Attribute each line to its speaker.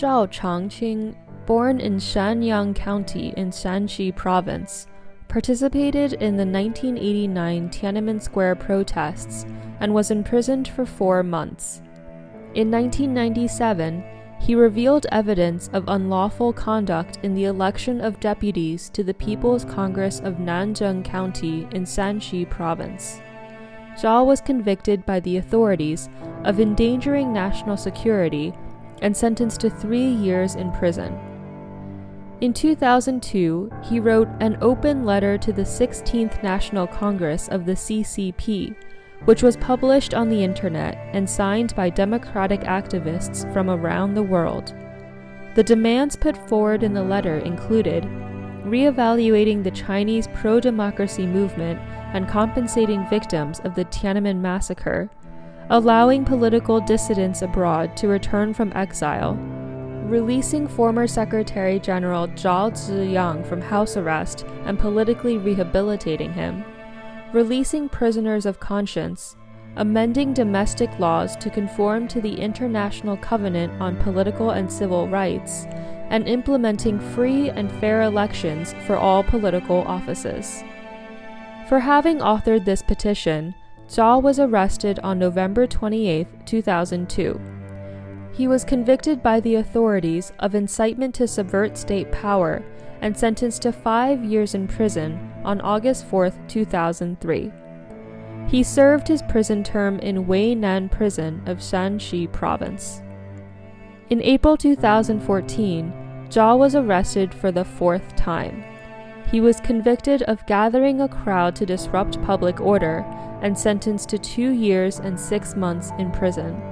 Speaker 1: Zhao Changqing, born in Shanyang County in Shanxi Province, participated in the 1989 Tiananmen Square protests and was imprisoned for 4 months. In 1997, he revealed evidence of unlawful conduct in the election of deputies to the People's Congress of Nanjing County in Shanxi Province. Zhao was convicted by the authorities of endangering national security and sentenced to 3 years in prison. In 2002, he wrote an open letter to the 16th National Congress of the CCP, which was published on the internet and signed by democratic activists from around the world. The demands put forward in the letter included reevaluating the Chinese pro-democracy movement and compensating victims of the Tiananmen massacre, allowing political dissidents abroad to return from exile, releasing former Secretary General Zhao Ziyang from house arrest and politically rehabilitating him, releasing prisoners of conscience, amending domestic laws to conform to the International Covenant on Political and Civil Rights, and implementing free and fair elections for all political offices. For having authored this petition, Zhao was arrested on November 28, 2002. He was convicted by the authorities of incitement to subvert state power and sentenced to 5 years in prison on August 4, 2003. He served his prison term in Weinan Prison of Shanxi Province. In April 2014, Zhao was arrested for the 4th time. He was convicted of gathering a crowd to disrupt public order and sentenced to 2 years and 6 months in prison.